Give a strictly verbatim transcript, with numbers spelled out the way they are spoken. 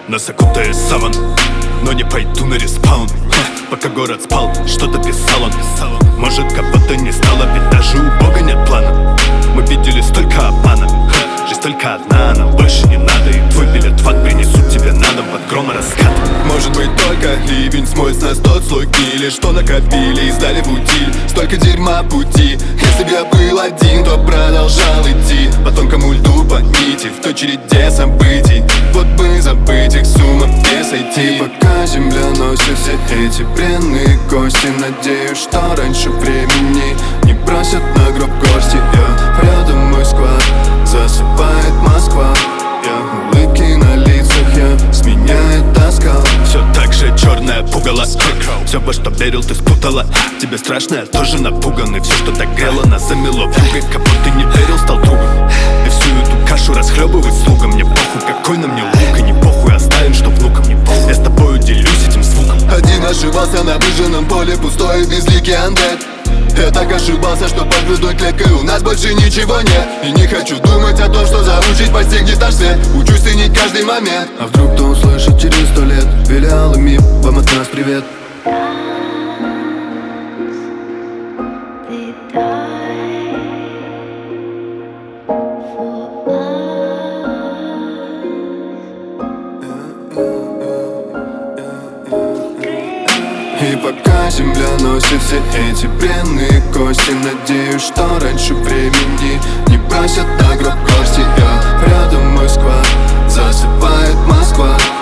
Нас окутает саван, но не пойду на респаун. Ха, пока город спал, что-то писал он. Может, кого-то не стало, ведь даже у Бога нет плана. Мы видели столько обмана, ха, жизнь только одна, нам больше не надо. И твой билет в ад принесут тебе на дом под гром и раскат. Может быть, только ливень смоет с нас тот слой гнили, что накопили и сдали в утиль. Столько дерьма пути. Если б я был один, то продолжал идти по тонкому льду, по нити, в той череде событий. Вот бы забыть их с ума не сойти. И пока земля носит все эти бренные кости, надеюсь, что раньше времени не бросят на гроб гости. Я рядом мой склад, засыпает Москва. Я улыбки на лицах, я сменяет тоска. Все так же черное пугало. Все, во что верил, ты спутала. Тебе страшно, я тоже напуган. И все, что так грело, нас замело вьюгой. Кому ты не верил, стал другом. И всю эту кашу расхлебывай слугам. Мне похуй, какой на мне лук. И не похуй, оставим, что внукам не похуй. Я с тобою делюсь этим звуком. Один ошибался на выжженном поле, пустой и безликий андет. Я так ошибался, что под грудной клеткой у нас больше ничего нет. И не хочу думать о том, что заучить постигнет наш свет. Учусь ценить каждый момент. А вдруг кто услышит через сто лет? Филиалы МИП, вам от нас привет. И пока земля носит все эти бренные кости, надеюсь, что раньше времени не бросят на гроб гости. Я рядом мой склад, засыпает Москва.